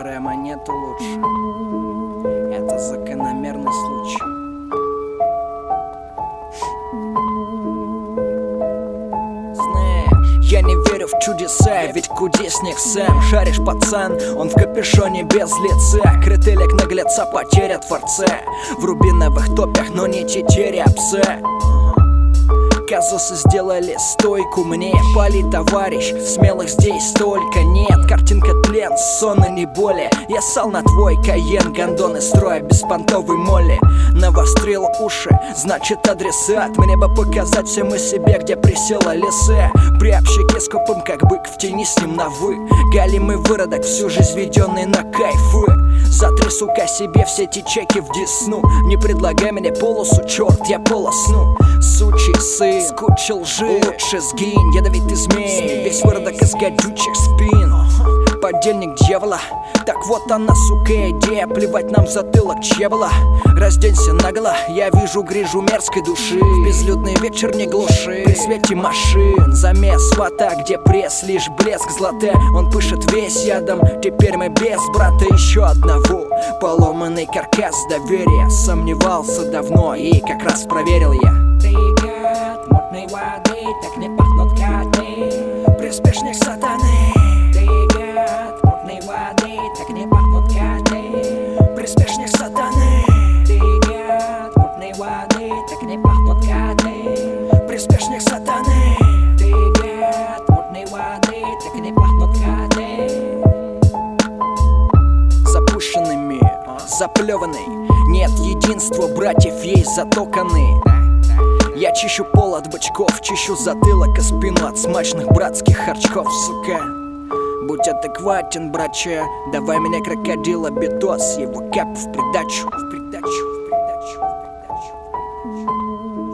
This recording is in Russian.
Старая монета лучше. Это закономерный случай. Знаешь, я не верю в чудеса, ведь кудесник сам. Шаришь, пацан, он в капюшоне без лица. Крытылик наглеца потеря творца. В рубиновых топях, но не тетеря пса. Казусы сделали стойку мне. Пали, товарищ, смелых здесь столько нет. Картинка тлен, сон и не более. Я ссал на твой Кайен, гондон из строя беспонтовый моли. Навострил уши, значит адресат. Мне бы показать всем и себе, где присела леса. При общаке скупым, как бык, в тени с ним на вы. Галимый выродок, всю жизнь введенный на кайфы. Затри, сука, себе все эти чеки в десну. Не предлагай мне полосу, черт, я полосну. Сучий сын, скучил жир, лучше сгинь, ядовитый змей. Весь выродок из гадючих спин. Подельник дьявола, так вот она, сука, идея. Плевать нам в затылок, чья была. Разденься наголо, я вижу грижу мерзкой души. В безлюдный вечер не глуши, при свете машин. Замес фото, где пресс, лишь блеск злота. Он пышет весь ядом, теперь мы без брата еще одного. Поломанный каркас доверия. Сомневался давно и как раз проверил я. Ребят, мутной воды, так не пахнут коты. Приспешник сатаны. Ребят, мутной воды, так не пахнут коты. Приспешник сатаны. Ребят, мутной воды, так не пахнут коты. Приспешник сатаны. Ребят, мутной воды, так не пахнут коты. Запущенными, заплеванный. Нет единства, братьев есть затоканы. Я чищу пол от бычков, чищу затылок и спину от смачных братских харчков, сука. Будь адекватен, братча, давай меня крокодила битос, его кэп в придачу, в придачу, в придачу, в придачу, в придачу.